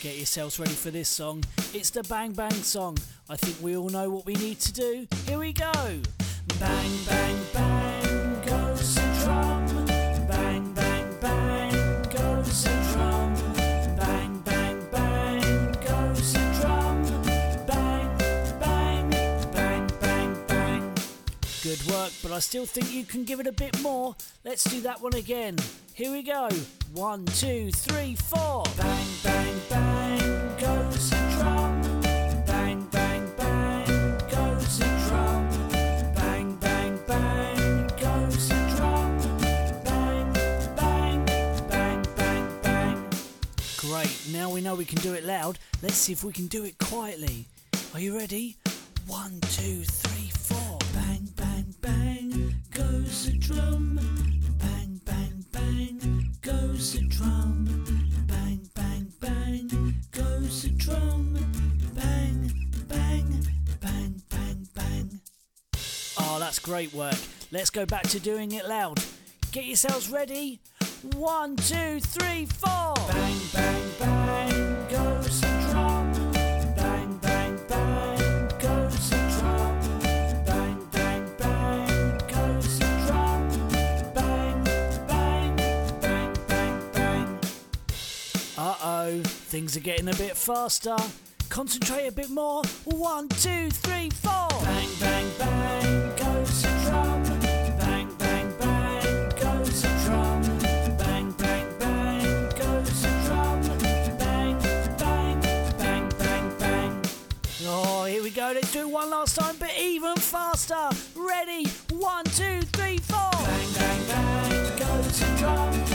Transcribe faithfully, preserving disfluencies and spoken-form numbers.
Get yourselves ready for this song. It's the Bang Bang song. I think we all know what we need to do. Here we go. Bang, bang, bang goes the drum. Bang, bang, bang goes the drum. Bang, bang, bang goes the drum. Bang, bang, bang, bang, bang. Good work, but I still think you can give it a bit more. Let's do that one again. Here we go. One, two, three, four. Bang, bang, bang goes the drum. Bang, bang, bang goes the drum. Bang, bang, bang goes the drum. Bang, bang, bang, bang, bang. Great, now we know we can do it loud. Let's see if we can do it quietly. Are you ready? One, two, three, four. Bang, bang, bang goes the drum. Bang, bang, bang goes the drum. Bang, bang, bang goes the drum. Bang, bang, bang, bang, bang. Oh, that's great work. Let's go back to doing it loud. Get yourselves ready. One, two, three, four. Bang, bang, bang goes the drum. Bang, bang, bang goes the drum. Bang, bang, bang goes the drum. Bang, bang, bang, bang, bang. Uh-oh, things are getting a bit faster. Concentrate a bit more. One, two, three, four. Bang, bang, bang goes the drum. Bang, bang, bang goes the drum. Bang, bang, bang goes the drum. Bang, bang, bang, bang, bang. Oh, here we go. Let's do it one last time, but even faster. Ready? One, two, three, four. Bang, bang, bang goes the drum.